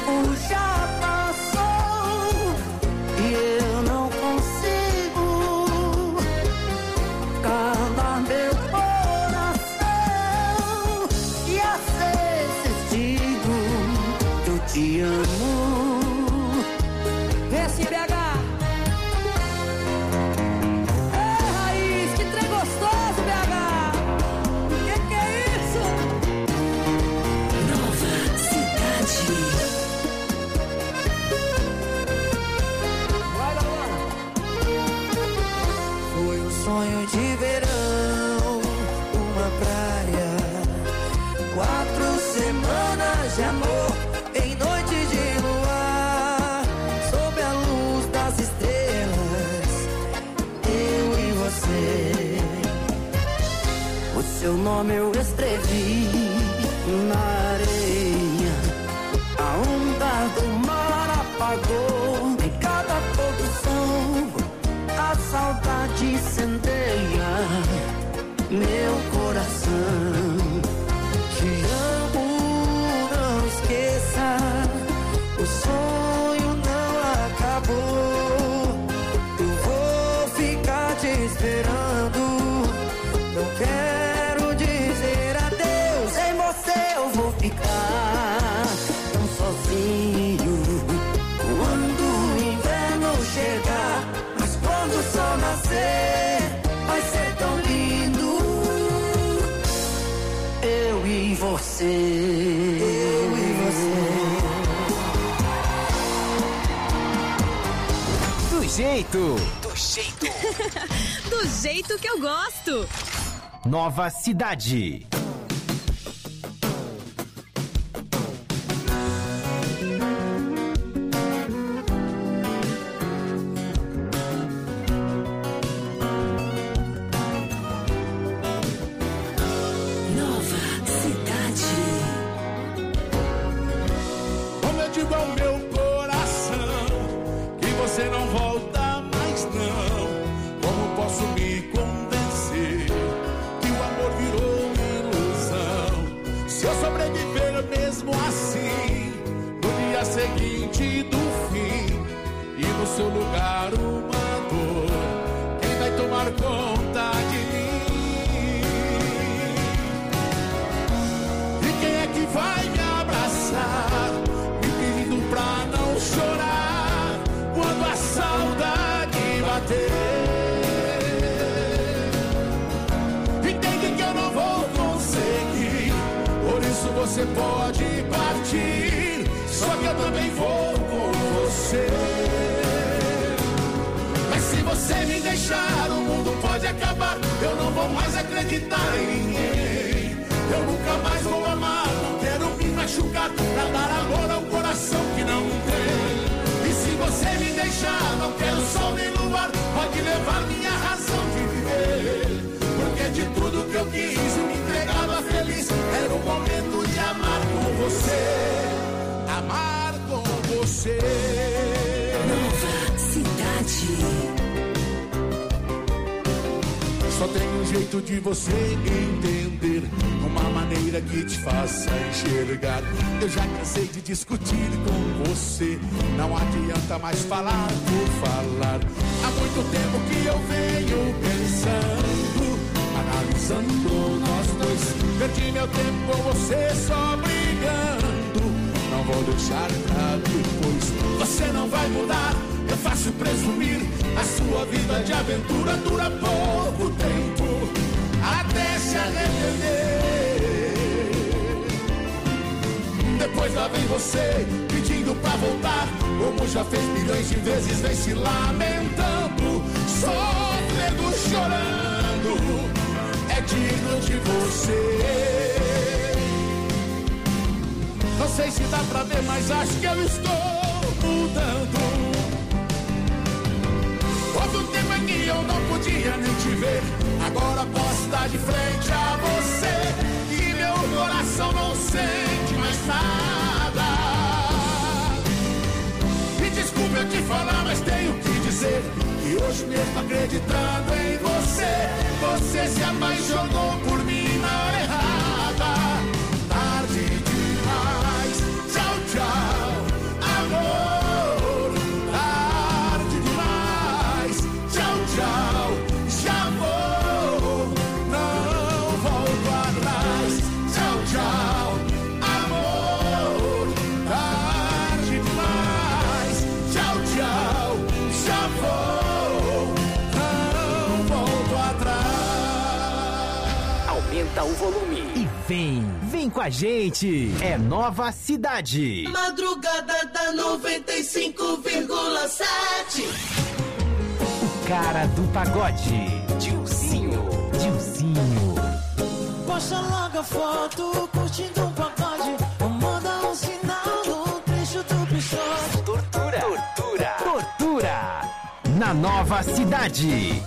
já passou e eu não consigo calar meu coração. E às vezes digo que eu te amo. Vem assim, BH. Sonho de verão, uma praia, 4 semanas de amor, em noite de luar, sob a luz das estrelas, eu e você. O seu nome eu escrevi na areia, a onda do mar apagou em cada produção. A saudade incendeia meu coração. Te amo, não esqueça, o sonho não acabou. Eu vou ficar te esperando, não quero dizer adeus. Sem você eu vou ficar tão sozinho. Quando o inverno chegar, quando o sol nascer, vai ser tão lindo. Eu e você, eu e você. Do jeito do jeito que eu gosto. Nova Cidade. Seguinte do fim, e no seu lugar uma dor, quem vai tomar conta de mim? E quem é que vai me abraçar, me pedindo pra não chorar quando a saudade bater? Entende que eu não vou conseguir, por isso você pode partir. Só que eu também vou com você. Mas se você me deixar, o mundo pode acabar. Eu não vou mais acreditar em ninguém. Eu nunca mais vou amar, não quero me machucar, pra dar amor ao coração que não tem. E se você me deixar, não quero sol nem luar, pode levar minha razão de viver. Porque de tudo que eu quis, me entregava feliz. Era o momento de amar com você. Amar com você. Nova Cidade. Só tem um jeito de você entender, uma maneira que te faça enxergar. Eu já cansei de discutir com você, não adianta mais falar por falar. Há muito tempo que eu venho pensando, analisando nós dois. Perdi meu tempo com você só brigando, não vou deixar pra depois. Você não vai mudar, é fácil presumir. A sua vida de aventura dura pouco tempo, até se arrepender. Depois lá vem você, pedindo pra voltar, como já fez milhões de vezes, vem se lamentando, sofrendo, chorando. É digno de você. Não sei se dá pra ver, mas acho que eu estou mudando. Houve um tempo em que eu não podia nem te ver, agora posso estar de frente a você, e meu coração não sente mais nada. Me desculpe eu te falar, mas tenho que dizer que hoje mesmo acreditando em você, você se apaixonou por mim na hora errada. Tarde demais, tchau, tchau. volume e vem com a gente. É Nova Cidade. Madrugada da 95,7. O cara do pagode, Dilcinho. Posta logo a foto, curtindo um pagode. Ou manda um sinal no trecho do pichote. Tortura. Na Nova Cidade.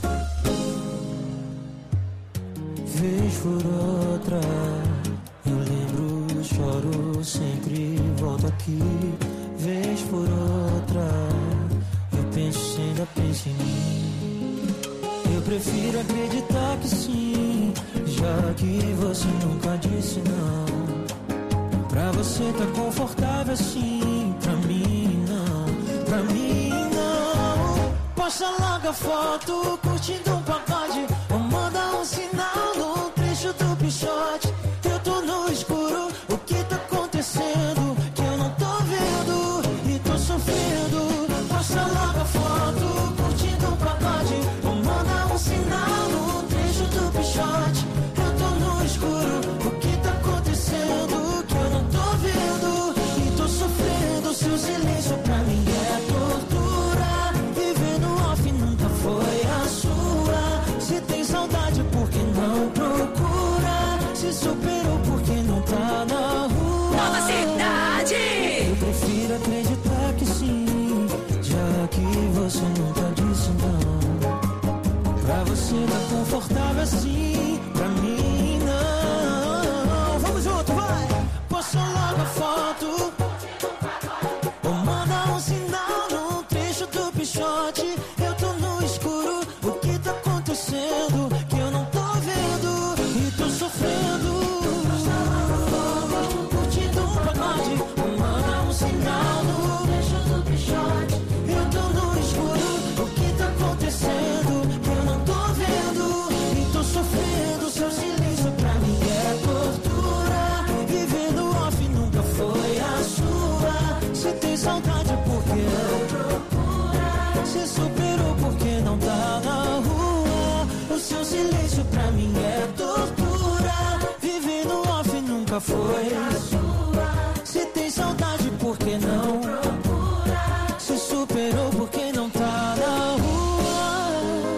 Vez por outra, eu lembro, choro, sempre volto aqui. Vez por outra, eu penso, ainda penso em mim. Eu prefiro acreditar que sim, já que você nunca disse não. Pra você tá confortável assim, pra mim não, pra mim não. Posta logo a foto, curtindo um pagode. Ou manda um sinal no trecho do pichote. Eu tô no escuro, o que tá acontecendo? Que eu não tô vendo e tô sofrendo. Posta logo a foto, curtindo um pagode. Ou manda um sinal no trecho do pichote. Eu tô no escuro, o que tá acontecendo? Que eu não tô vendo e tô sofrendo. Seu silêncio pra mim é tortura. Viver no off nunca foi a sua. Se tem saudade, por que não procura? Se superou, por que não tá na rua? Nova Cidade! Eu prefiro acreditar que sim, já que você nunca disse não. Pra você tá confortável assim, pra mim não. Vamos junto, vai! Posta logo a foto, ou manda um sinal no trecho do pichote. Eu tô no escuro, o que tá acontecendo? Que eu não tô vendo e tô sofrendo. Curtindo um pagode, ou manda um sinal no trecho do pichote. Eu tô no escuro, o que tá acontecendo? Que eu não tô vendo e tô sofrendo. Seu silêncio pra mim é tortura. Viver no off nunca foi a sua. Se tem saudade, por que não procura? Se superou, por que não tá na rua? O seu silêncio pra mim é tortura. Viver no off nunca foi a sua. Se tem saudade, por que não procura? Se superou, por que não tá na rua?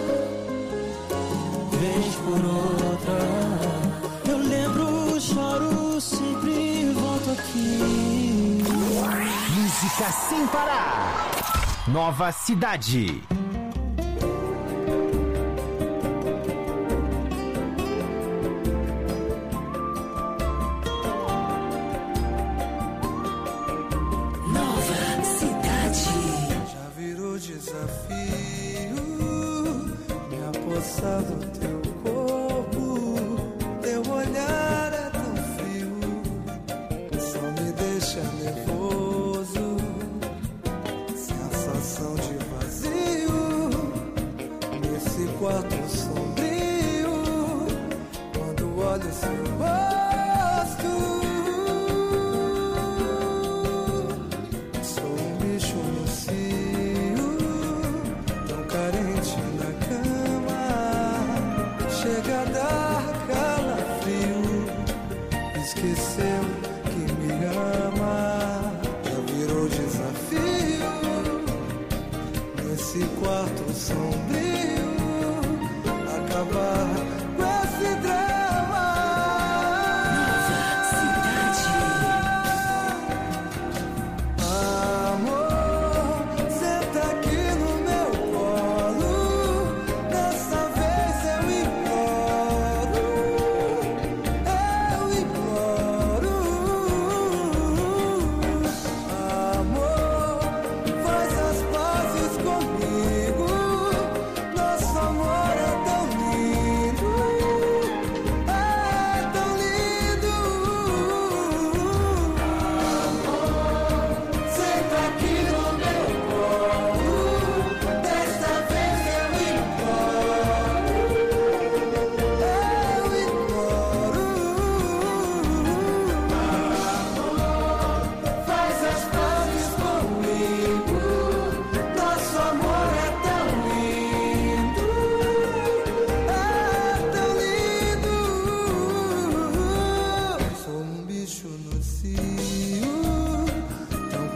Vez por outra, eu lembro, choro, sempre volto aqui. Música sem parar. Nova Cidade. Nova Cidade. Já virou desafio me apossar do teu corpo. Teu olhar é tão frio, só me deixa nervoso. Sensação de vazio nesse quarto sombrio. Quando olho seu rosto, sou um bicho macio, tão carente na cama. Chega a dar calafrio, esqueceu que me ama.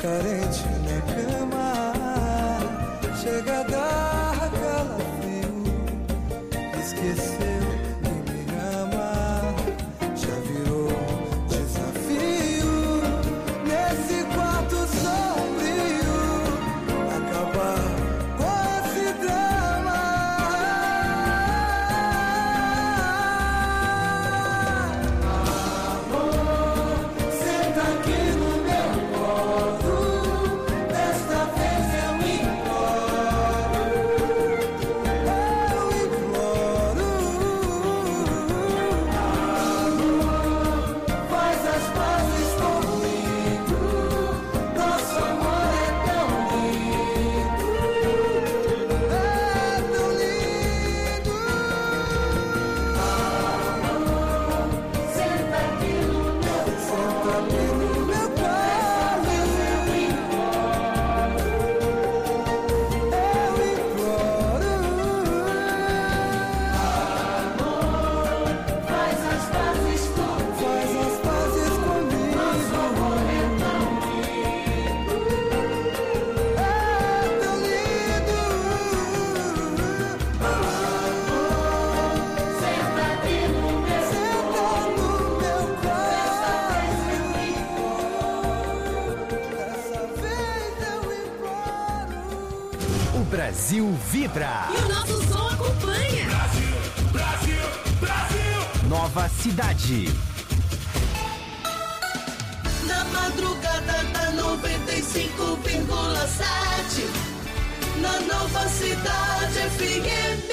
carente na cama, chega a dar calafrio. Esqueceu que me ama, já virou desafio. Nesse quarto sombrio, acabar com esse drama. Amor, senta aqui no meu colo, desta vez eu imploro. Faz as pazes comigo, nosso amor é tão lindo, é tão lindo. Amor, senta aqui no meu colo, eu imploro. Faz as pazes comigo, nosso amor é tão lindo, é tão lindo. Senta aqui no meu colo, dessa vez eu imploro. O Brasil vibra. E o nosso som acompanha. Nova Cidade. Na madrugada da 95,7, na Nova Cidade FM.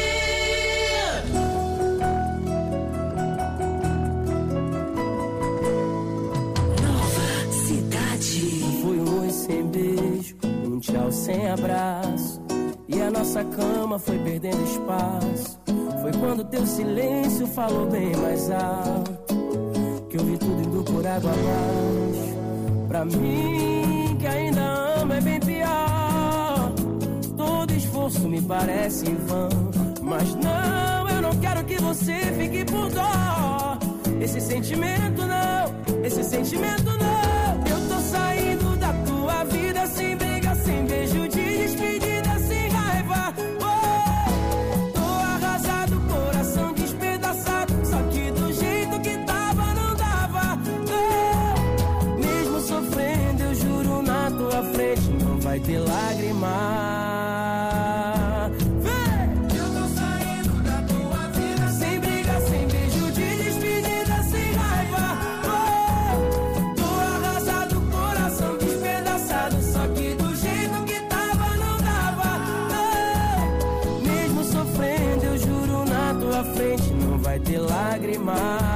Nova Cidade. Foi um oi sem beijo, um tchau sem abraço. E a nossa cama foi perdendo espaço. Foi quando teu silêncio falou bem mais alto, que eu vi tudo indo por água abaixo. Pra mim, que ainda amo, é bem pior. Todo esforço me parece em vão. Mas não, eu não quero que você fique por dó. Esse sentimento não, esse sentimento não. Eu tô saindo da tua vida sem briga, sem beijo de despedida, sem raiva. Tô arrasado, coração despedaçado. Só que do jeito que tava não dava. Mesmo sofrendo, eu juro na tua frente, não vai ter lágrima. Eu tô saindo da tua vida sem briga, sem beijo de despedida, sem raiva. Tô arrasado, coração despedaçado. Só que do jeito que tava não dava. Mesmo sofrendo, eu juro na tua frente, não vai ter lágrima.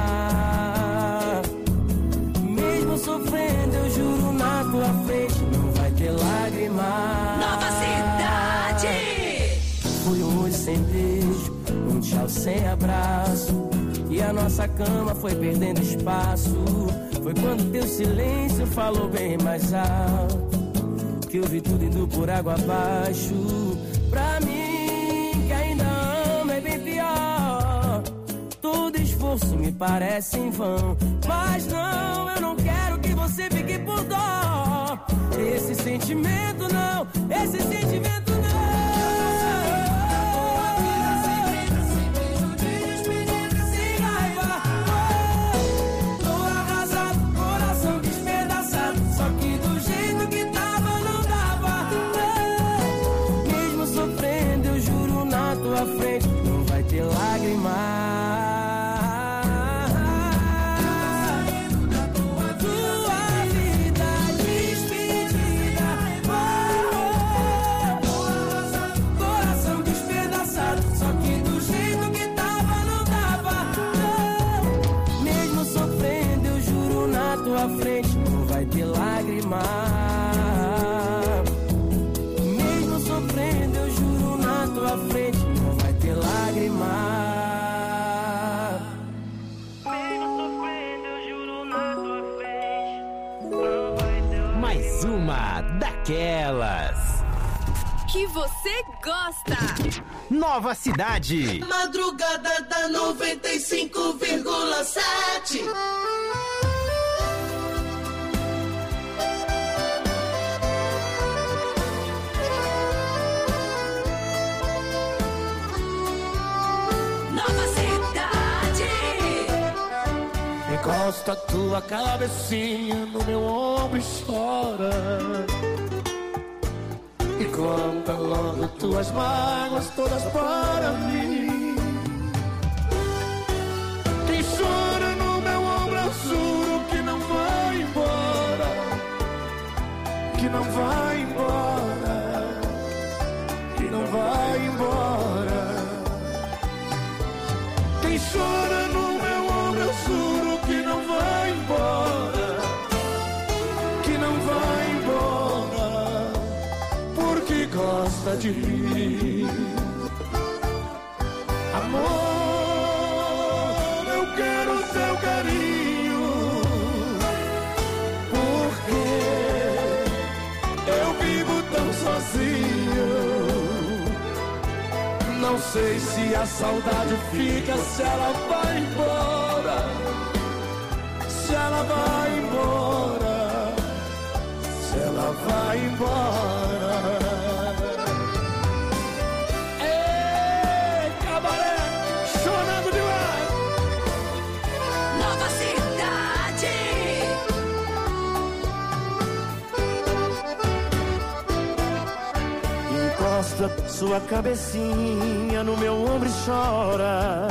Mesmo sofrendo, eu juro na tua frente, não vai ter lágrima. Nova Cidade. Foi um oi sem beijo, um tchau sem abraço. E a nossa cama foi perdendo espaço. Foi quando teu silêncio falou bem mais alto, que eu vi tudo indo por água abaixo. Pra mim, que ainda amo, é bem pior. Todo esforço me parece em vão. Mas não, eu não quero que você fique por dó. Esse sentimento não, esse sentimento não. Sem raiva. Tô arrasado, coração despedaçado. Só que do jeito que tava não dava. Mesmo sofrendo, eu juro na tua frente, não vai ter lágrima. Frente não vai ter lágrima. Mesmo sofrendo, eu juro na tua frente, não vai ter lágrima. Mesmo sofrendo, eu juro na tua frente, não vai ter lágrima. Mais uma daquelas. Que você gosta. Nova Cidade. Madrugada da 95,7. Encosta tua cabecinha no meu ombro e chora. E conta logo tuas mágoas todas para mim. Quem chora no meu ombro eu juro que não vai embora. Que não vai embora. Que não vai embora. Quem chora no meu ombro eu juro que não vai embora. Que não vai embora. Porque gosta de mim. Amor, eu quero seu carinho. Porque eu vivo tão sozinho. Não sei se a saudade fica, se ela vai embora. Se ela vai embora. Se ela vai embora. Ei, cabaré, chorando demais. Nova Cidade. Encosta sua cabecinha no meu ombro e chora.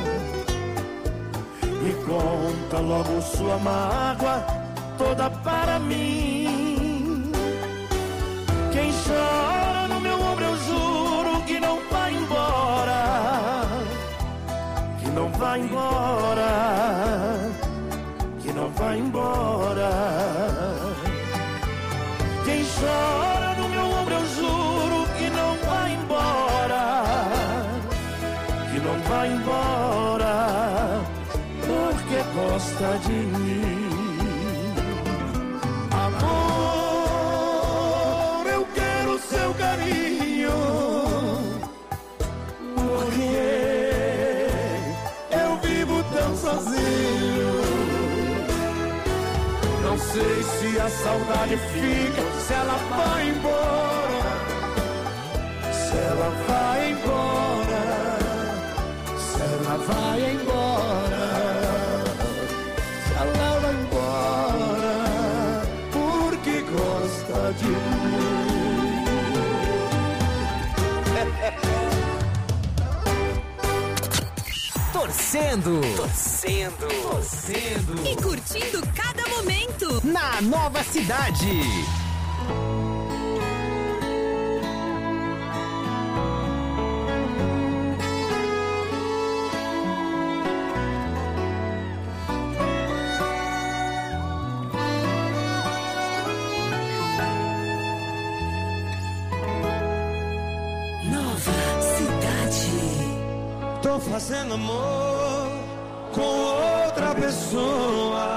E conta logo sua mágoa toda para mim. Quem chora no meu ombro eu juro que não vai embora. Que não vai embora. Que não vai embora. Quem chora no meu ombro eu juro que não vai embora. Que não vai embora. Porque gosta de mim. Amor, eu quero seu carinho. Porque eu vivo tão sozinho. Não sei se a saudade fica, se ela vai embora. Se ela vai embora. Se ela vai embora. Se ela vai embora. Porque gosta de mim. Torcendo. E curtindo cada momento. Na Nova Cidade. Nova Cidade. Tô fazendo amor com outra pessoa,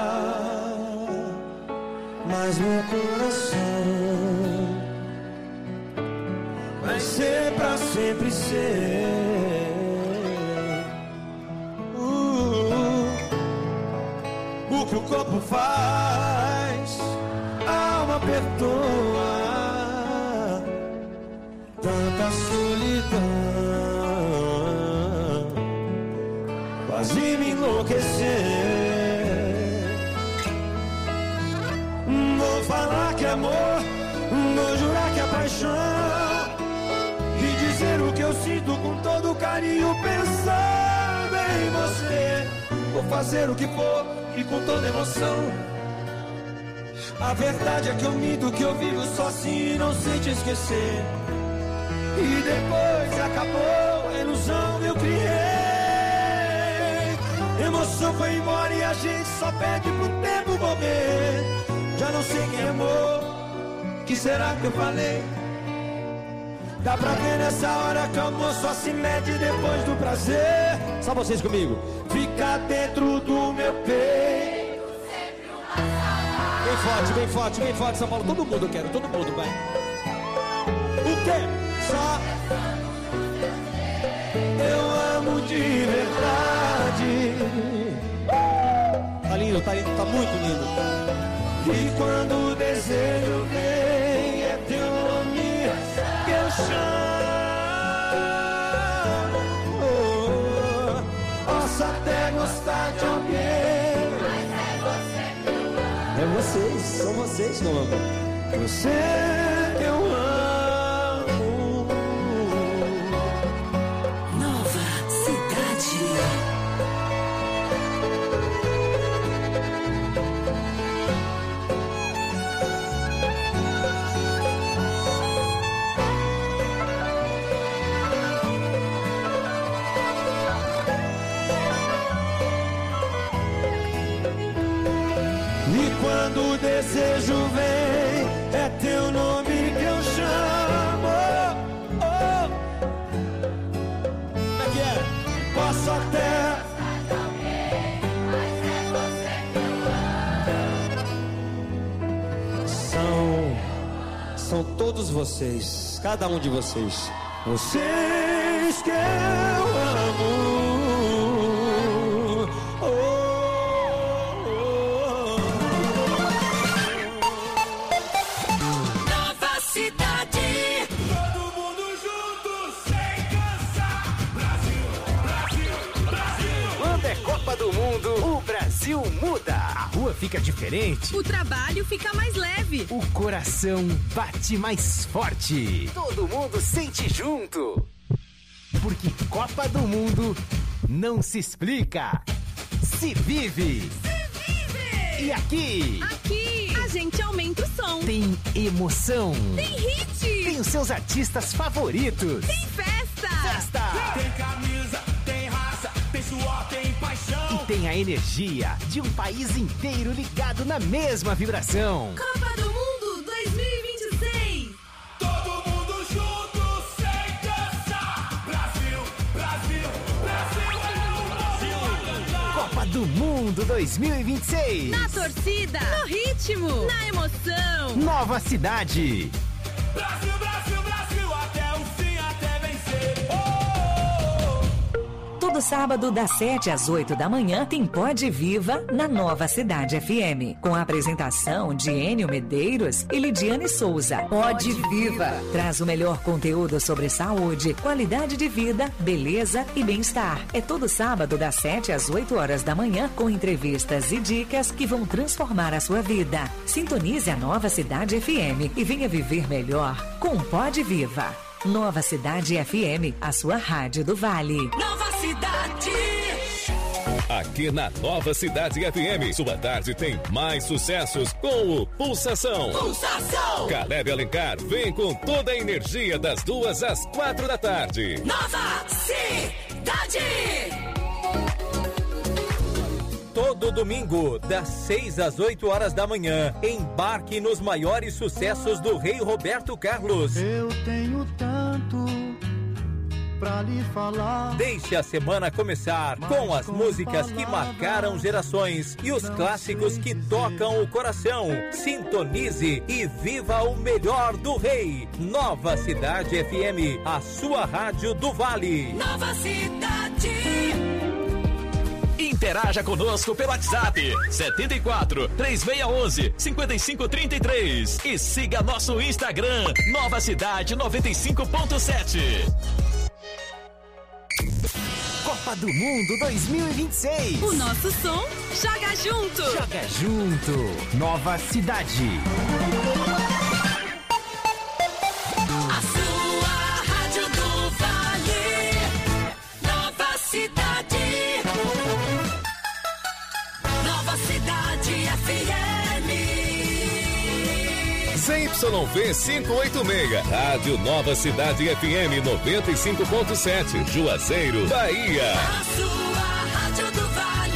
mas meu coração vai ser pra sempre ser. O que o corpo faz, a alma perdoa. Tanta solidão quase me enlouquecer. Vou falar que é amor, vou jurar que é paixão, e dizer o que eu sinto com todo carinho, pensando em você. Vou fazer o que for e com toda emoção. A verdade é que eu minto, que eu vivo sozinho e não sei te esquecer. E depois acabou a ilusão que eu criei. Emoção foi embora e a gente só pede pro tempo morrer. Já não sei quem amou, que será que eu falei? Dá pra ver nessa hora que o amor só se mede depois do prazer. Só vocês comigo. Fica dentro do meu peito. Bem forte, bem forte, bem forte, São Paulo. Todo mundo, eu quero, todo mundo, vai. O quê? Só eu amo de verdade. Tá lindo, tá lindo, tá muito lindo. E quando o desejo vem, é teu nome que eu chamo. Posso até gostar de alguém, vocês, não, amor? Você que eu amo. Nova Cidade. E quando o desejo vem, é teu nome que eu chamo. Oh. Como é que é? Posso até. São todos vocês, cada um de vocês. Vocês que eu amo. Nova Cidade. Todo mundo junto, sem cansar. Brasil, Brasil, Brasil. Quando é Copa do Mundo, o Brasil muda. A rua fica diferente, O trabalho fica mais leve. o coração bate mais forte. Todo mundo sente junto. Porque Copa do Mundo não se explica, se vive. E aqui Aqui a gente aumenta o som. tem emoção, Tem hit. tem os seus artistas favoritos. Tem festa. Festa! Tem camisa, tem raça, tem suor, tem paixão. E tem a energia de um país inteiro ligado na mesma vibração. Copa do Mundo 2026. Todo mundo junto, sem cansar. Brasil, Brasil, Brasil é o Brasil a cantar. Copa do Mundo 2026. Na torcida. No ritmo. Na emoção. Nova Cidade. Brasil, Brasil, Brasil, até o fim, até vencer. Oh! Todo sábado, das 7 às 8 da manhã, tem Pode Viva na Nova Cidade FM. Com a apresentação de Enio Medeiros e Lidiane Souza. Pode Viva traz o melhor conteúdo sobre saúde, qualidade de vida, beleza e bem-estar. É todo sábado, das 7 às 8 horas da manhã, com entrevistas e dicas que vão transformar a sua vida. Sintonize a Nova Cidade FM e venha viver melhor com Pode Viva. Nova Cidade FM, a sua rádio do Vale. Nova Cidade. Aqui na Nova Cidade FM, sua tarde tem mais sucessos com o Pulsação. Pulsação. Caleb Alencar vem com toda a energia das 2 às 4 da tarde. Nova Cidade. Todo domingo, das 6 às 8 horas da manhã, embarque nos maiores sucessos do Rei Roberto Carlos. Eu tenho tanto pra lhe falar. Deixe a semana começar com as músicas que marcaram gerações e os clássicos que tocam o coração. Sintonize e viva o melhor do Rei. Nova Cidade FM, a sua rádio do Vale. Nova Cidade. Interaja conosco pelo WhatsApp 74 3611 5533 e siga nosso Instagram Nova Cidade 95.7. Copa do Mundo 2026. O nosso som joga junto. Joga junto. Nova Cidade. A sua rádio do Vale. Nova Cidade. Nova Cidade FM. ZYV 586, Rádio Nova Cidade FM 95.7, Juazeiro, Bahia. A sua rádio do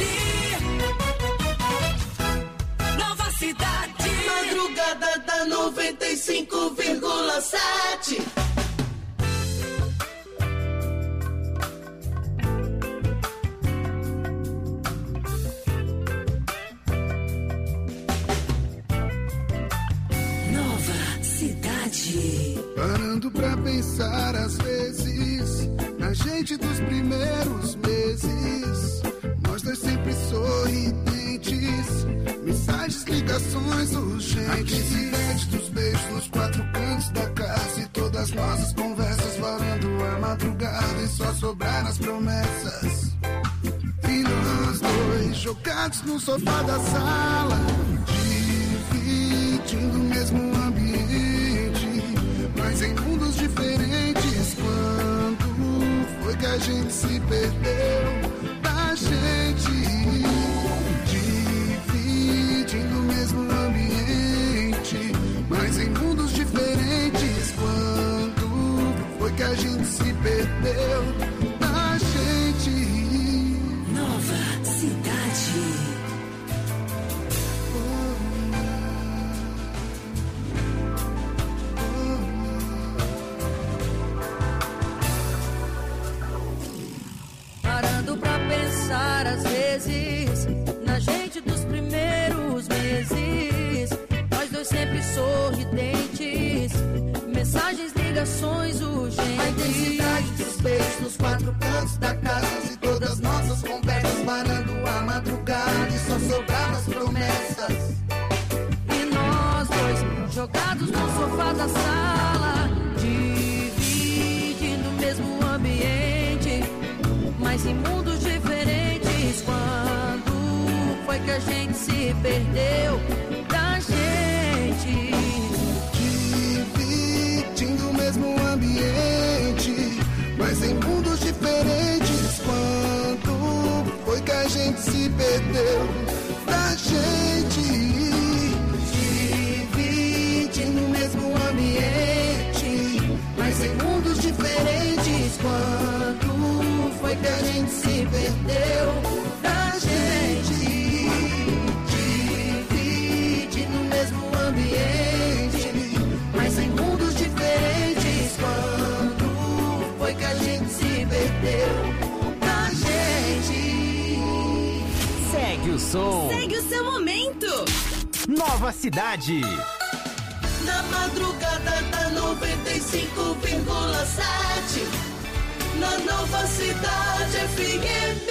Vale. Nova Cidade. Madrugada da 95,7. Parando pra pensar às vezes na gente dos primeiros meses, nós dois sempre sorridentes, mensagens, ligações urgentes, a intensidade dos beijos nos 4 cantos da casa e todas nossas conversas varando a madrugada e só sobrar as promessas. E nós dois jogados no sofá da sala, dividindo dividindo o mesmo ambiente, mas em mundos diferentes. Quando foi que a gente se perdeu da gente? Dividindo o mesmo ambiente, mas em mundos diferentes. Quando foi que a gente se perdeu da gente? Nova Cidade. Parando pra pensar às vezes na gente dos primeiros meses, nós dois sempre sorridentes, mensagens, ligações urgentes. A intensidade dos beijos nos quatro cantos da casa e todas nossas conversas parando a madrugada e só sobravam as promessas. E nós dois jogados no sofá da sala, dividindo o mesmo ambiente, mas em mundos diferentes. Quando foi que a gente se perdeu da gente? Dividindo o mesmo ambiente, mas em mundos diferentes. Quando foi que a gente se perdeu da gente? Dividindo o mesmo ambiente, mas em mundos diferentes. Quando foi que a gente se perdeu da gente? Dividindo o mesmo ambiente, mas em mundos diferentes. Quando foi que a gente se perdeu da gente? Segue o som. Segue o seu momento. Nova Cidade. Na madrugada da 95,7, na Nova Cidade FM.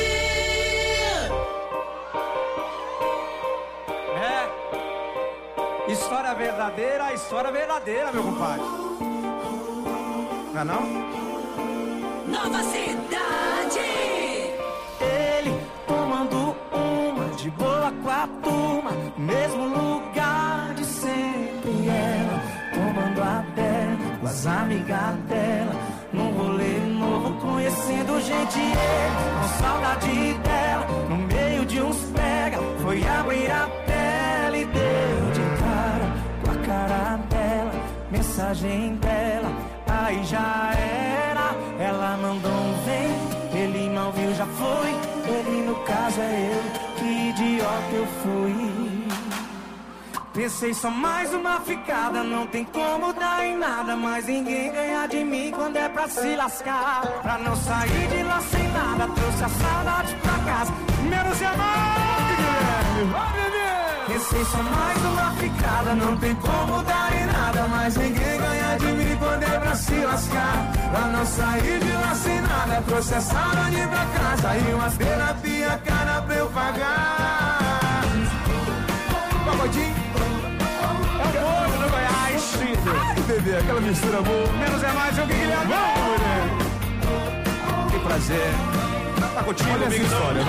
História verdadeira, meu compadre. Não é não? Nova Cidade. Ele tomando uma de boa com a turma, mesmo lugar de sempre. Ela tomando a dela com as amigas dela, num rolê novo, conhecendo gente. Ele com saudade dela, no meio de uns pega, foi abrir a tela e deu de cara com a cara dela, mensagem dela, aí já era. Ela mandou um vem, ele não viu, já foi. Ele no caso é eu, que idiota eu fui. Pensei só mais uma ficada, não tem como dar em nada, mas ninguém ganha de mim quando é pra se lascar. Pra não sair de lá sem nada, trouxe a saudade pra casa, menos de amor, Guilherme. Pensei só mais uma ficada, não tem como dar em nada, mas ninguém ganha de mim quando é pra se lascar. Pra não sair de lá sem nada, trouxe a saudade pra casa e uma terapia cara pra eu pagar. Pagodinho. É o povo do Goiás. Ai, bebê, aquela mistura boa. Menos é mais, eu que Guilherme. Vamos, mulher. Que prazer. Tá curtindo essa história,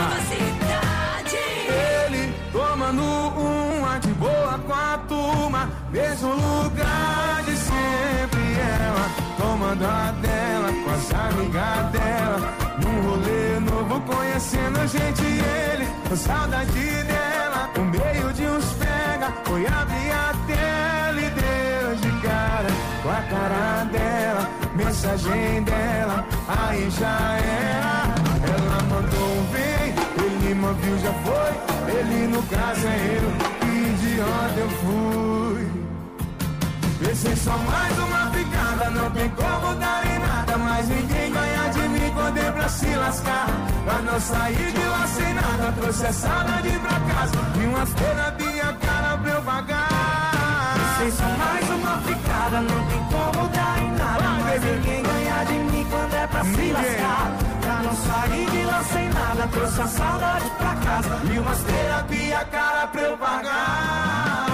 né? Ele tomando uma de boa com a turma, mesmo lugar de sempre. Ela tomando a dela com as amigas dela, num rolê novo, conhecendo gente. Ele com saudade dela, no meio de uns pega, foi abrir a tela e deu de cara com a cara dela, mensagem dela, aí já era. Ela mandou um vem, ele não viu, já foi. Ele no caso é eu, que idiota eu fui. Pensei só mais uma ficada, não tem como dar em nada, mas ninguém ganha de mim quando é pra se lascar. Pra não sair de lá sem nada, trouxe a saudade pra casa e umas terapia cara pra eu pagar. Pensei só mais uma ficada, não tem como dar em nada, mas ninguém ganha de mim quando é pra se lascar. Pra não sair de lá sem nada, trouxe a saudade pra casa e umas terapia cara pra eu pagar.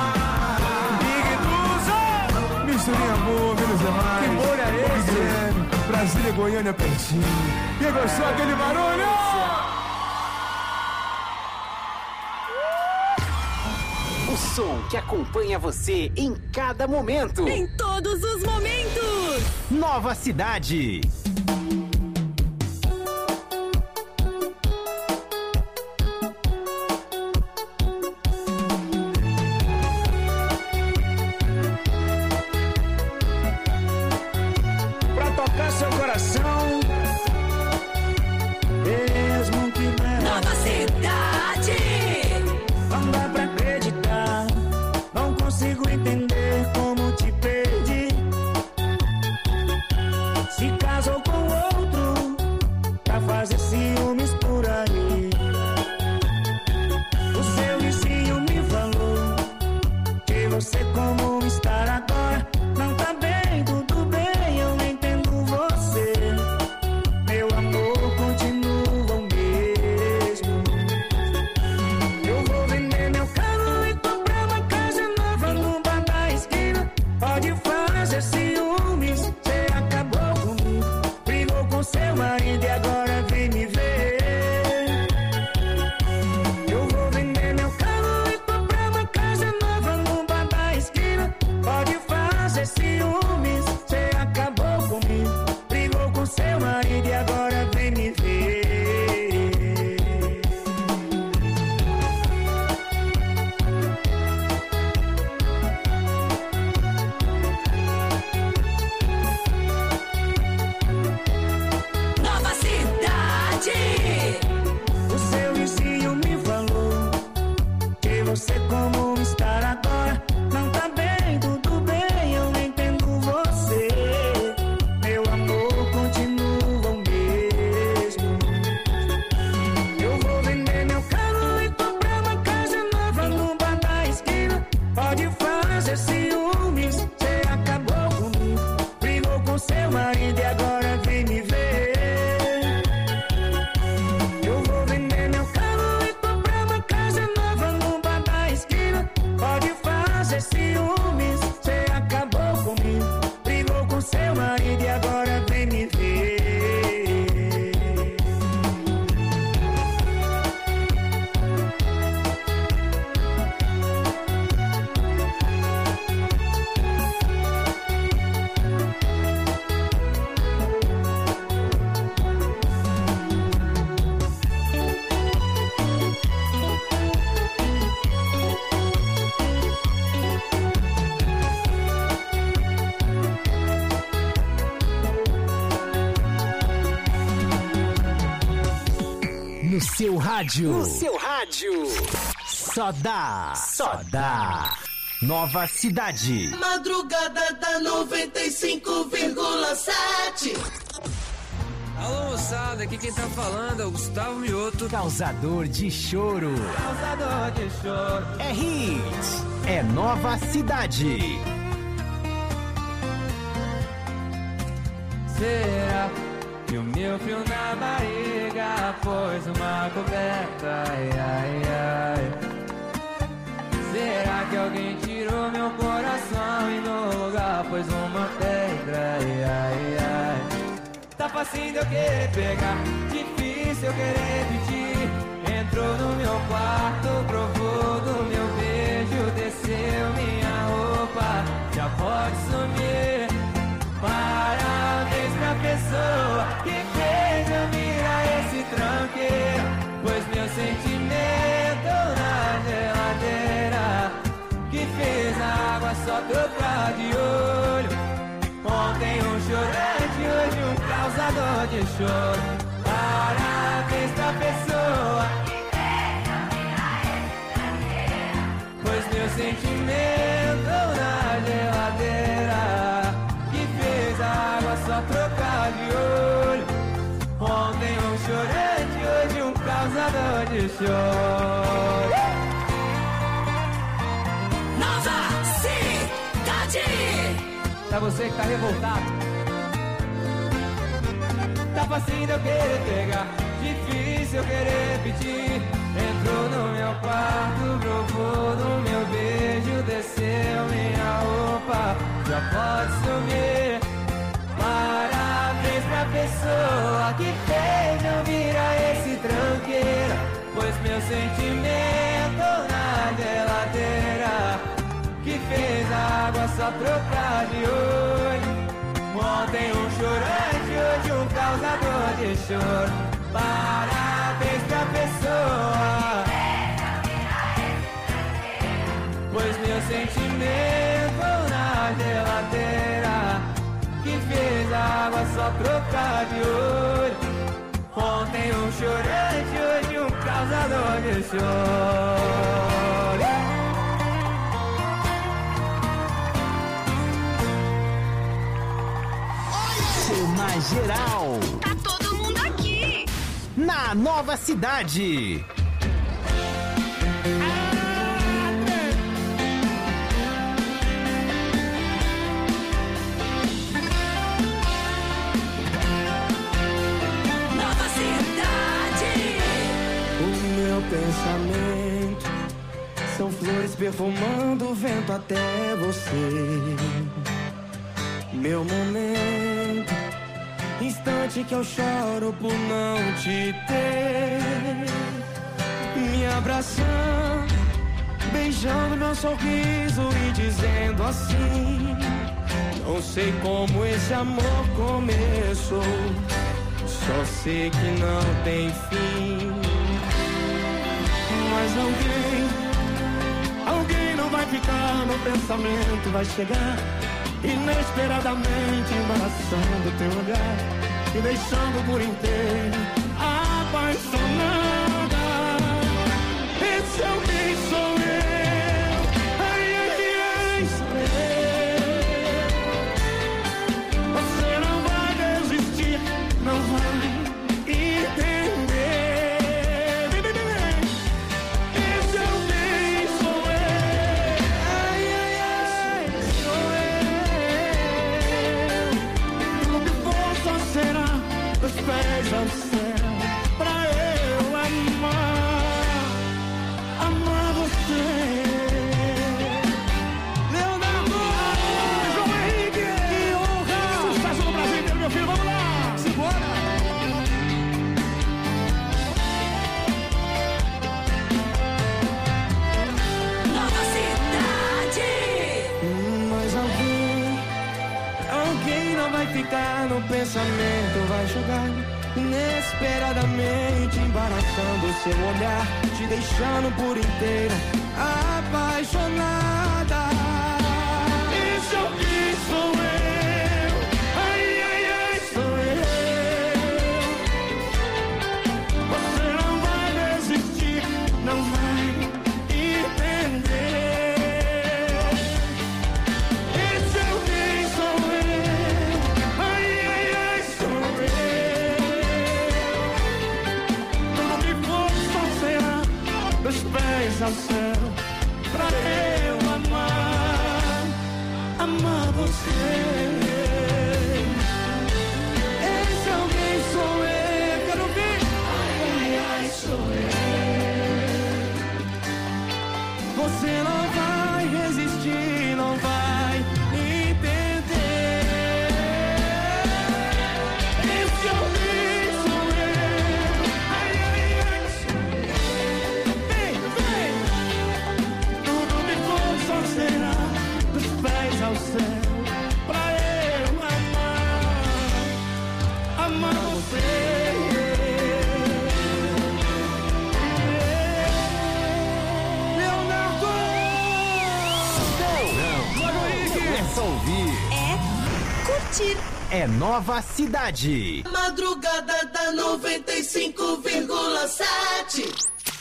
Misturinha boa, menos demais. Que bom é esse? Brasília e Goiânia pertinho. Quem gostou aquele barulho? O som que acompanha você em cada momento. Em todos os momentos. Nova Cidade. Pra tocar seu coração, mesmo que não. Nova Cidade. Não dá pra acreditar, não consigo entender como te perdi. Se casou com outro, pra fazer ciúmes por aí. O seu vizinho me falou que você como estar agora não tá bem, tudo bem, eu entendo você. Meu amor continua o mesmo. Eu vou vender meu carro e comprar uma casa nova no bar da esquina. Pode fazer ciúmes, você acabou comigo. Brigou com seu marido e agora vem me ver. Eu vou vender meu carro e comprar uma casa nova no bar da esquina. Pode fazer ciúmes, você acabou comigo. Brigou com seu marido e agora vem me ver. Nova Cidade. O seu vizinho me falou que você como estar agora não tá bem, tudo bem, eu entendo você. Meu amor continua o mesmo. Eu vou vender meu carro e comprar uma casa nova no bar da esquina. Pode fazer ciúmes, você acabou comigo. Brigou com seu marido e agora vem me ver. Eu vou vender meu carro e comprar uma casa nova no bar da esquina. Pode fazer ciúmes, você acabou comigo. Brigou com seu marido e agora vem me ver. No seu rádio. No seu rádio. Só dá. Só dá. Nova Cidade. Madrugada da 95,7. Alô, moçada, aqui quem tá falando é o Gustavo Mioto. Causador de choro. Causador de choro. É hit. É Nova Cidade. Será que o meu frio na barriga pôs uma coberta? Ai, ai, ai. Será que alguém tirou meu coração e no lugar pôs uma pedra? Ai, ai, ai. Tá facinho de eu querer pegar, difícil eu querer pedir. Entrou no meu quarto, provou do meu beijo, desceu minha roupa, já pode sumir. Parabéns pra pessoa que fez eu virar esse tranqueiro, pois meu sentimento na geladeira, que fez a água só trocar de olho. Ontem um chorante, hoje um causador de choro. Parabéns pra pessoa que fez eu virar esse tranqueiro, pois meu sentimento na geladeira, a água só trocar de olho. Ontem um chorante, hoje um causador de choro. Nova Cidade. Pra você que tá revoltado, tá facinho de eu querer pegar, difícil eu querer pedir. Entrou no meu quarto, provou do meu beijo, desceu minha roupa, já pode sumir. Parabéns pra pessoa que fez eu virar esse tranqueiro, pois meu sentimento na geladeira, água, só trocar de olho. Ontem um chorante, hoje um causador de choro. Parabéns pra pessoa, pois meu sentimento na geladeira, que fez a água só trocar de olho. Ontem um chorante, hoje um causador de choro. Na geral, Tá todo mundo aqui. na nova cidade. Nova cidade. O meu pensamento são flores perfumando o vento até você. Meu momento, instante que eu choro por não te ter. Me abraçando, beijando meu sorriso e dizendo assim: não sei como esse amor começou, só sei que não tem fim. Mas alguém não vai ficar no pensamento, vai chegar inesperadamente, embaraçando teu olhar e deixando por inteiro apaixonada. Esse alguém sou eu, ai, ai, ai, sou eu. Você não vai desistir, não vai entender. Esse alguém sou eu, ai, ai, ai, sou eu. Tudo que for só será dos pés ao céu, pra eu amar você. Leonardo, João Henrique, que honra! Sucesso no Brasil inteiro, meu filho, vamos lá! Simbora! Nova cidade. Mas alguém não vai ficar no pensamento, vai jogar inesperadamente, embaraçando seu olhar, te deixando por inteira apaixonada. Esse alguém sou eu, ai, ai, ai, sou eu. Você não vai desistir, não vai entender. Esse alguém sou eu, ai, ai, ai, sou eu. Tudo que for só será dos pés ao céu, pra eu amar você. Esse alguém sou eu, quero ver. Ai, ai, ai, sou eu. Você não vai resistir, não vai entender. Esse alguém sou eu. Ai, ai, ai, sou eu. Vem, vem. Tudo que for só será dos pés ao céu, pra eu amar você. Leonardo! Começa a ouvir. É curtir. É nova cidade. Madrugada da 95,7.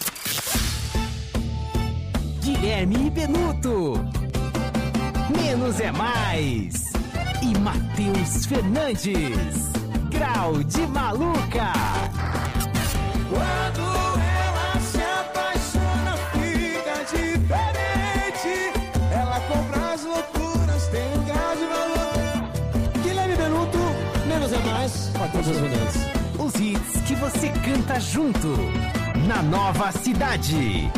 Guilherme e Benuto. Menos é mais. E Matheus Fernandes. Grau de Maluca. Quando ela se apaixona, fica diferente. Ela compra as loucuras, tem um grau de valor. Guilherme Benuto, menos é mais, Matheus Fernandes. Os hits que você canta junto. Na nova cidade.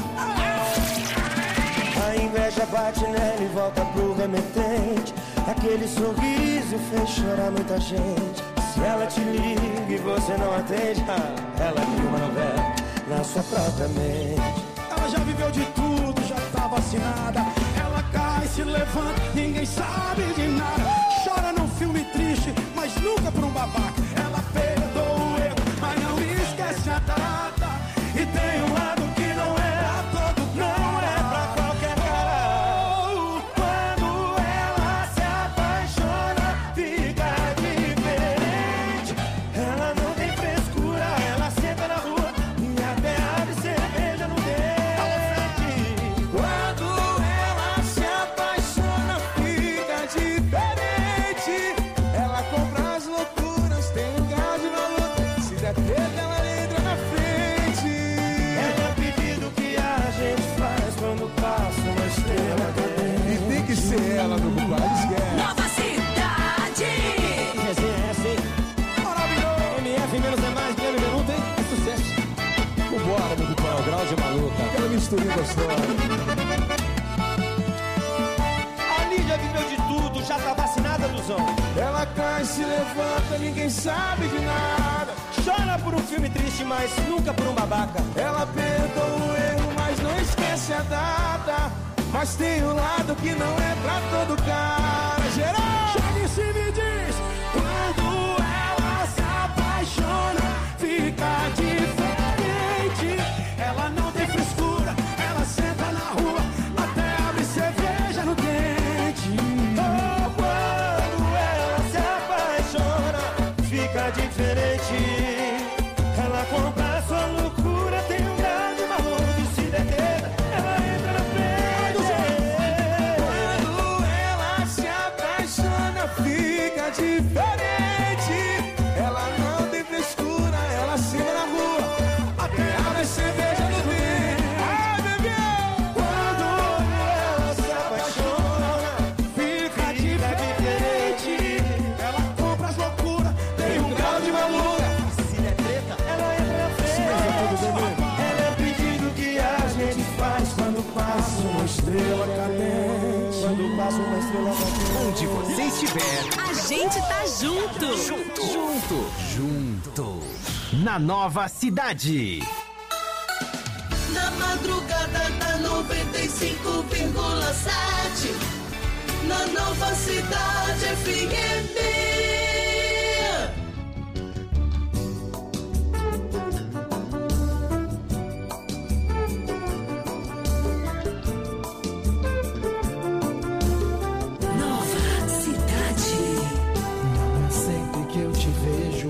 A inveja bate nela e volta pro remetente. Aquele sorriso fez chorar muita gente. Se ela te liga e você não atende, ela cria uma novela na sua própria mente. Ela já viveu de tudo, já tá vacinada. Ela cai, se levanta, ninguém sabe de nada. Chora num filme triste, mas nunca por um babaca. Ela perdoa o erro, mas não esquece a data. E tem um lado que não é a todo, não é pra qualquer cara. Quando ela se apaixona, fica diferente. Ela não tem frescura, ela senta na rua e até abre cerveja no dente. Quando ela se apaixona, fica diferente. Ela compra as loucuras, tem lugar de valor. Se der treta, ela entra na frente. É o pedido que a gente faz quando passa uma estrela cadente. E tem que ser ela no Google, esquece. Nova Cidade. Maravilhoso. MF menos é mais, Guilherme Benuta, hein? É sucesso. Vambora, meu cupão, o grau de maluca. Aquela misturinha gostosa. A Lídia viveu de tudo, já tá vacinada, Luzão. Ela cai, se levanta, ninguém sabe de nada. Chora por um filme triste, mas nunca por um babaca. Ela perdoa o erro, mas não esquece a data. Mas tem um lado que não é pra todo cara. Geral! Chega e se me diz. Quando ela se apaixona, fica diferente. Ela não tem frescura, ela senta na rua, até abre cerveja no dente. Oh, quando ela se apaixona, fica diferente. Ela compra a sua loucura, tem um grande valor que se detenta. Ela entra na frente. Quando ela se apaixona, fica diferente. Ela não tem frescura, ela senta na rua, até abre cerveja no dente. Ai, bebê! Quando ela se apaixona, fica diferente. Ela compra as loucuras, tem um grau de valor. Se der treta, ela entra na frente. Ela é o pedido que a gente faz quando passa uma estrela cadente. Quando passa uma estrela cadente. Onde você estiver, A gente tá junto. junto. Na Nova Cidade. Na madrugada da 95,7. Na Nova Cidade FM. Nova Cidade. Não é sempre que eu te vejo,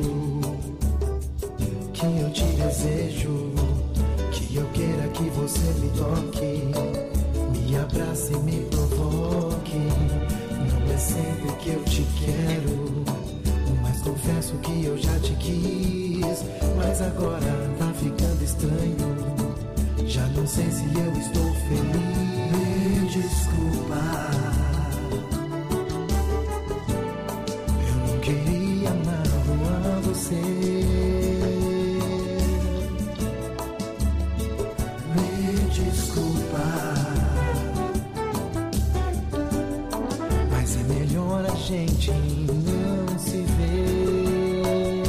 que eu te desejo, que eu queira que você me toque, me abrace e me provoque. Não é sempre que eu te quero, mas confesso que eu já te quis. Mas agora tá ficando estranho, já não sei se eu estou feliz. Me desculpa, eu não queria magoar você. Me desculpa, mas é melhor a gente não se ver.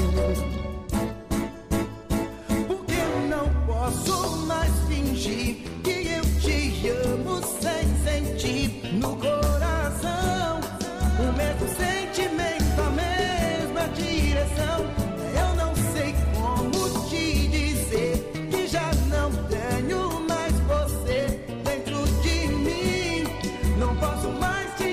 Porque eu não posso mais fingir que eu te amo sem sentir no coração o mesmo sentimento, a mesma direção. Eu não sei como te dizer que já não tenho mais você dentro de mim. Não posso mais te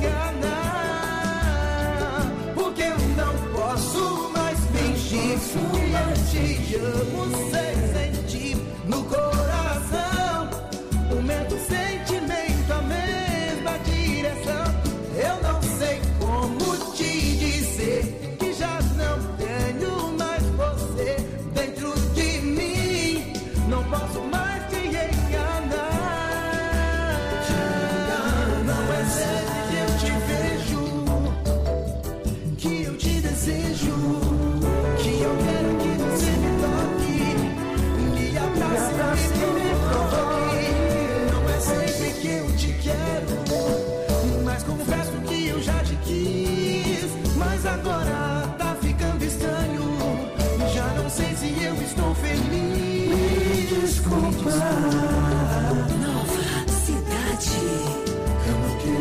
enganar, porque eu não posso mais fingir que eu te amo sem sentir no coração o mesmo sentimento, a mesma direção. Eu não sei como te dizer que já não tenho mais você dentro de mim. Não posso mais te enganar. Não é sempre que eu te vejo, que eu te desejo, que eu quero que você me toque, me abrace e me provoque. Não é sempre que eu te quero, mas confesso que eu já te quis. Mas agora tá ficando estranho, já não sei se eu estou feliz. Me desculpa. Nova Cidade. Eu não queria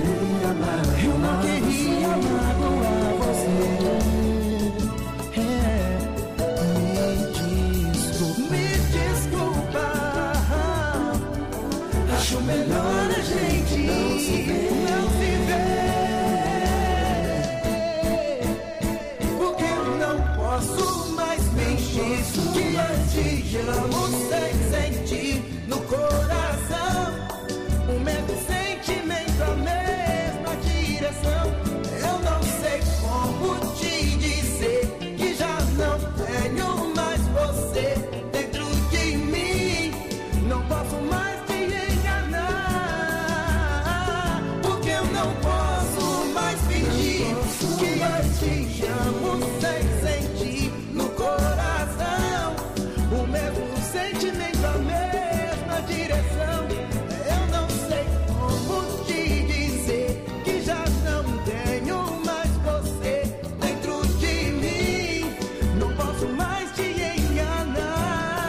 te amo sem sentir no coração o mesmo sentimento, a mesma direção. Eu não sei como te dizer que já não tenho mais você dentro de mim. Não posso mais te enganar, porque eu não posso mais fingir que eu te amo sem sentir no coração o mesmo sentimento, a mesma direção. Eu não sei como te dizer que já não tenho mais você dentro de mim. Não posso mais te enganar.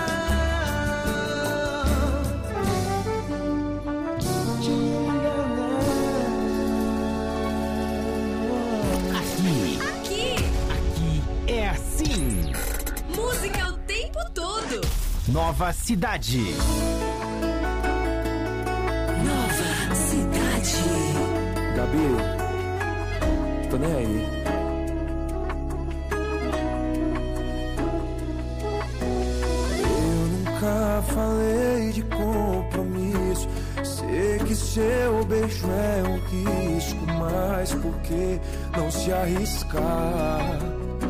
Te enganar. Aqui é assim. Música o tempo todo. Nova Cidade. Nova Cidade. Gabi, tô nem aí. Eu nunca falei de compromisso. Sei que seu beijo é um risco, mas por que não se arriscar?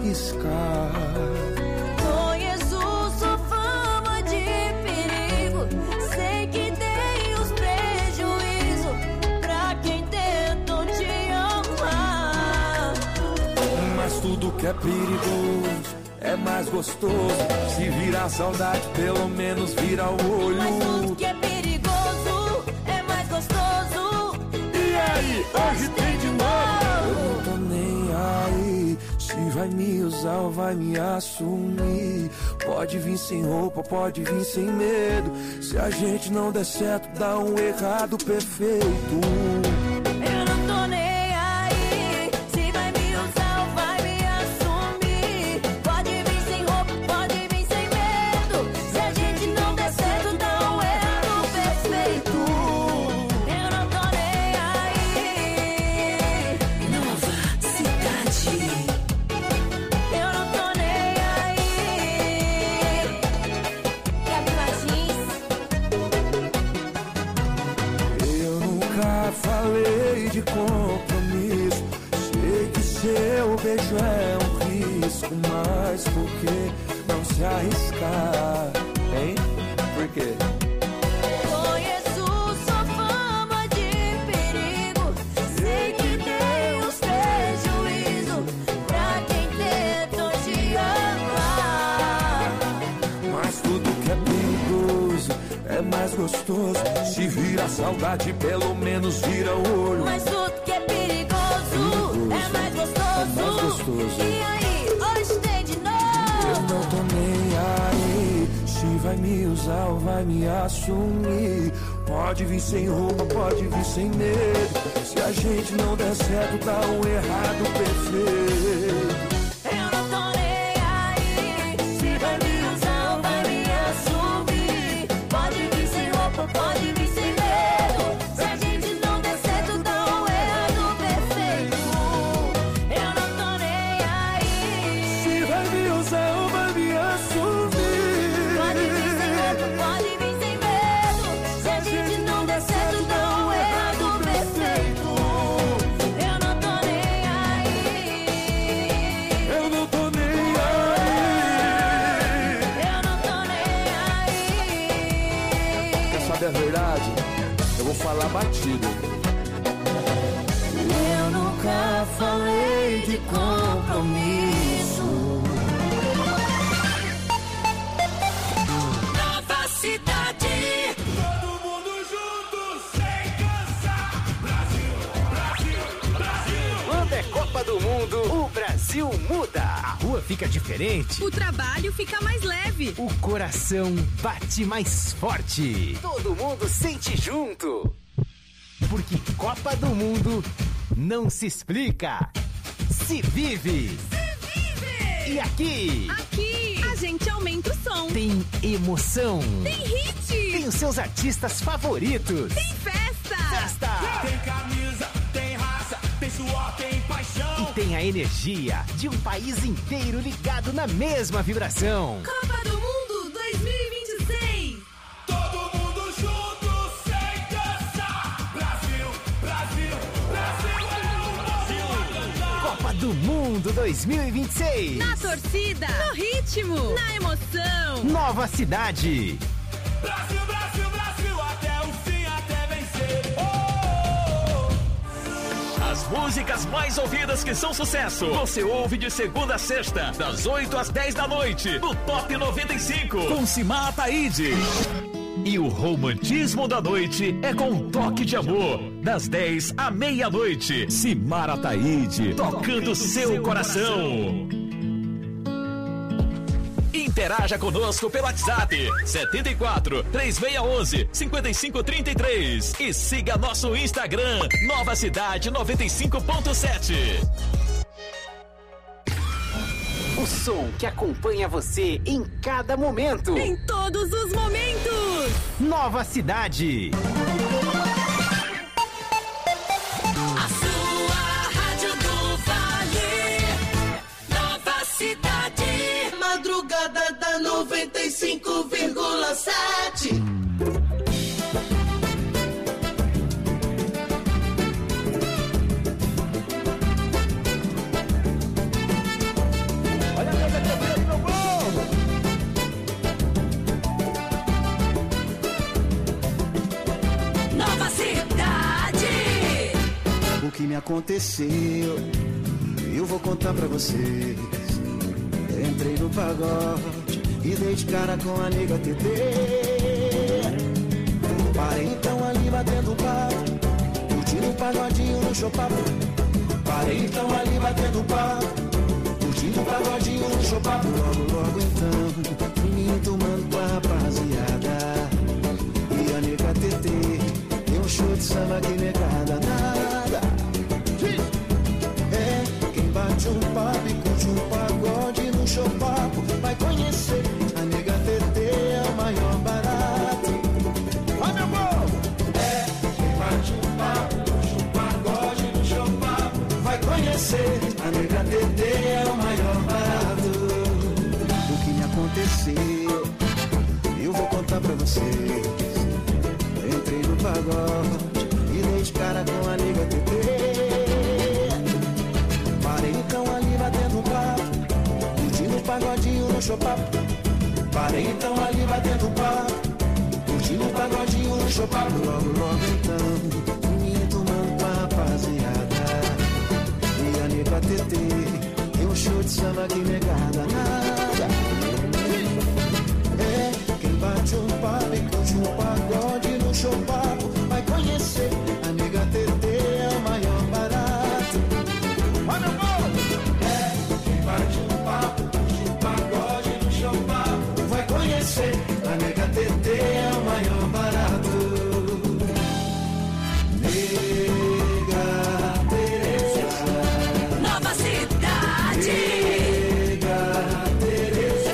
Conheço sua fama de perigo. Sei que tem os prejuízos pra quem tentou te amar. Mas tudo que é perigoso é mais gostoso. Se virar saudade, pelo menos vira o olho. Mas tudo que é perigoso é mais gostoso. E aí, hoje tem de novo. Eu não tô nem aí. Se vai me usar ou vai me assumir. Pode vir sem roupa, pode vir sem medo. Se a gente não der certo, dá um errado perfeito. Eu não tô nem aí. Se vai me usar ou vai me assumir. Pode vir sem roupa, pode vir sem medo. Se a gente não der certo, dá um errado perfeito. Eu não tô nem aí. Nova Cidade. Eu não tô nem aí. Gabi Martins. Eu nunca falei de compromisso. Sei que seu beijo é um risco, mas por que não se arriscar? Hein? Por quê? Conheço sua fama de perigo. Sei que tem os prejuízos pra quem tentou te amar. Mas tudo que é perigoso é mais gostoso. Se vira saudade, pelo menos vira o olho. Mas tudo que é perigoso é mais gostoso. E aí, hoje tem de novo. Eu não tô nem aí. Se vai me usar ou vai me assumir. Pode vir sem roupa, pode vir sem medo. Se a gente não der certo, dá um errado perfeito. Eu não tô nem aí. Se vai me usar ou vai me assumir. Pode vir sem roupa, pode vir sem medo. Se a gente não der certo, dá um errado perfeito. Eu não tô nem aí. Se vai me usar ou vai me assumir. Pode vir sem roupa, pode vir sem medo. Se a gente não der certo, dá um errado perfeito. Eu não tô nem aí. Eu não tô nem aí. Eu não tô nem aí. Quer saber a verdade? Eu vou falar batido. Eu nunca falei de compromisso. Nova Cidade. Todo mundo junto, sem cansar. Brasil, Brasil, Brasil. Quando é Copa do Mundo, o Brasil muda. A rua fica diferente. O trabalho fica mais leve. O coração bate mais forte. Todo mundo sente junto. Porque Copa do Mundo não se explica, se vive. E aqui a gente aumenta o som. tem emoção. Tem hit. Tem os seus artistas favoritos. Tem festa. Tem camisa, tem raça, tem suor, tem paixão. E tem a energia de um país inteiro ligado na mesma vibração. Copa do Mundo 2022. do Mundo 2026. Na torcida, no ritmo, na emoção. Nova Cidade. Brasil, Brasil, Brasil, até o fim, até vencer. As músicas mais ouvidas que são sucesso, você ouve de segunda a sexta, das 8 às 10 da noite, no Top 95, com Simar Ataíde. E o romantismo da noite é com um toque de amor, das 10 à meia-noite. Simar Ataíde, tocando seu coração. Interaja conosco pelo WhatsApp 74 3611 5533 e siga nosso Instagram Nova Cidade 95.7. O som que acompanha você em cada momento. Em todos os momentos. Nova Cidade. A sua rádio do Vale. Nova Cidade. Madrugada da 95,7. Nova Cidade. O que me aconteceu, eu vou contar pra vocês. Entrei no pagode e dei de cara com a nega TT. Parei então ali batendo papo, curtindo um pagodinho no chopapo. Parei então ali batendo papo, curtindo um pagodinho no chopapo. Logo então, menino tomando com a rapaziada. E a nega TT, deu um show de samba que negada nada. É, quem bate um papo e curte um pagode no chopapo vai conhecer. A nega TT é o maior barato. Vai, meu povo! É, quem bate um papo, curte um pagode no chopapo vai conhecer. A nega TT é o maior barato. O que me aconteceu, eu vou contar pra vocês. Entrei no pagode e dei de cara com a nega TT. Parei então ali batendo papo, curtindo um pagodinho no chopapo. Parei então ali batendo papo, curtindo um pagodinho no chopapo. Logo então, menino tomando com a rapaziada. E a nega TT, deu um show de samba que negada nada. É, quem bate um papo e curte um pagode no chopapo vai conhecer. A nega TT é o maior barato. Vai, meu povo! É, quem bate um papo, curte um pagode no chopapo vai conhecer. A nega TT é o maior barato. Nega Tereza. Nova Cidade. Nega Tereza.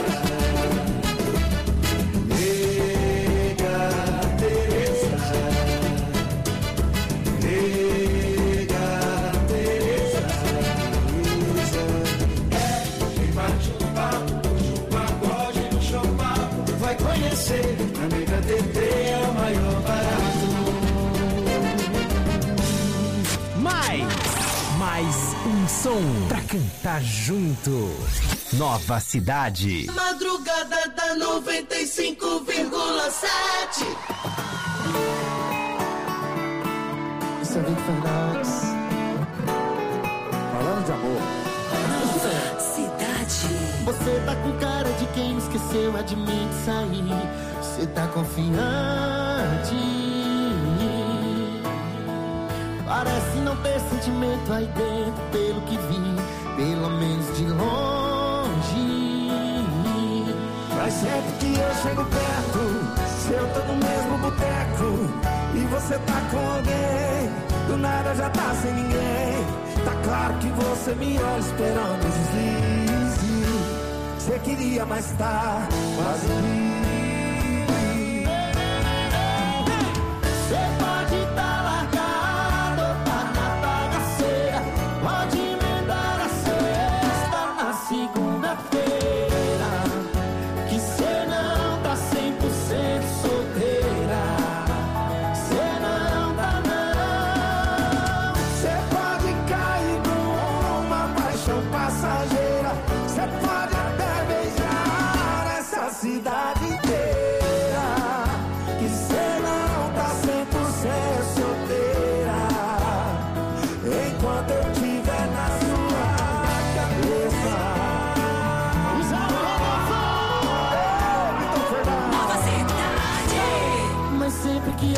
Nega Tereza. Nega Tereza. É, quem bate um papo, curte um pagode no chopapo vai conhecer. A nega TT é o maior barato. Mais um som pra cantar junto. Nova Cidade. Madrugada da 95,7. Isso é Vitor Fernandes. Falando de amor. Cidade. Você tá com cara de quem esqueceu, admite sair. Você tá confiante. Parece não ter sentimento aí dentro, pelo que vi, pelo menos de longe. Mas sempre que eu chego perto, se eu tô no mesmo boteco e você tá com alguém, do nada já tá sem ninguém. Tá claro que você me olha esperando os deslizes. Você queria, mas tá quase ali. Você pode tá largado, tá na bagaceira, pode emendar a sexta na segunda-feira, que cê não tá 100% solteira. Cê não tá não. Cê pode cair numa, mas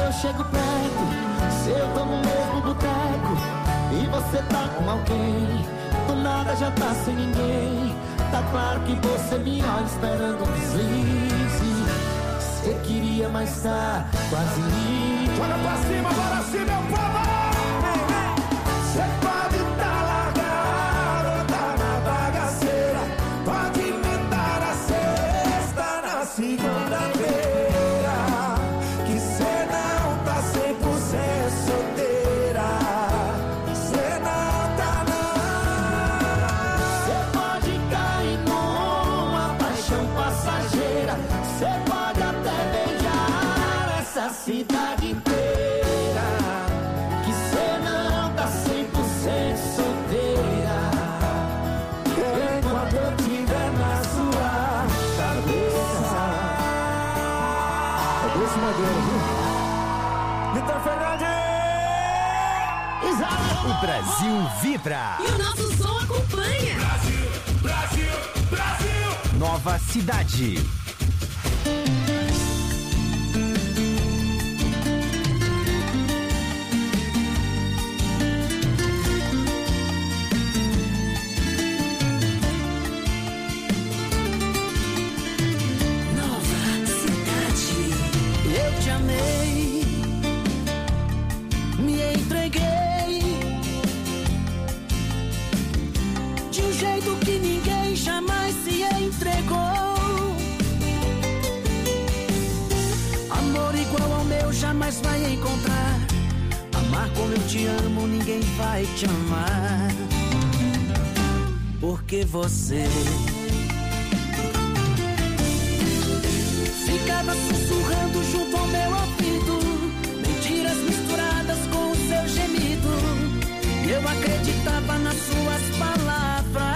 eu chego perto, se eu tô no mesmo boteco e você tá com alguém, do nada já tá sem ninguém. Tá claro que você me olha esperando um deslize. Você queria, mas tá quase livre. Joga pra cima, agora sim, meu povo! Você pode tá largado ou tá na bagaceira, pode inventar a sexta na segunda-feira, que cê não tá 100% solteira, cê não tá não. Cê pode cair numa paixão passageira, cê pode até beijar essa cidade inteira, que cê não tá 100% solteira, enquanto eu tiver na sua cabeça. É desse modelo, viu? Vitor Fernandes! O Brasil vibra. E o nosso som acompanha. Brasil, Brasil, Brasil! Nova Cidade. Eu te amei, me entreguei de um jeito que ninguém jamais se entregou. Amor igual ao meu jamais vai encontrar. Amar como eu te amo, ninguém vai te amar. Porque você ficava sussurrando junto ao meu ouvido, mentiras misturadas com o seu gemido. Eu acreditava nas suas palavras,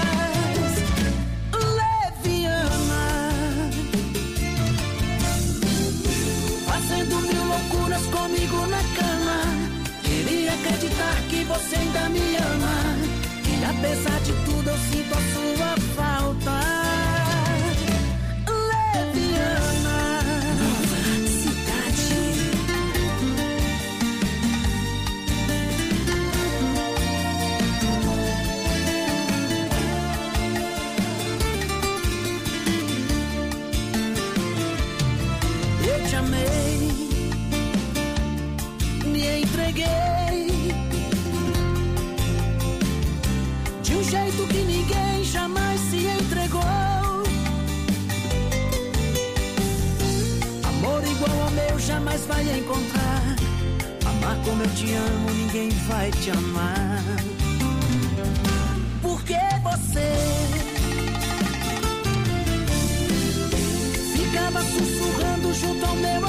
leviana, fazendo mil loucuras comigo na cama. Queria acreditar que você ainda me ama, que apesar de tudo eu sinto a sua falta. De um jeito que ninguém jamais se entregou. Amor igual ao meu jamais vai encontrar. Amar como eu te amo, ninguém vai te amar. Porque você ficava sussurrando junto ao meu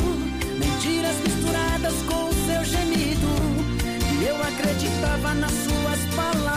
ouvido, mentiras misturadas com o seu gemido. E eu acreditava na sua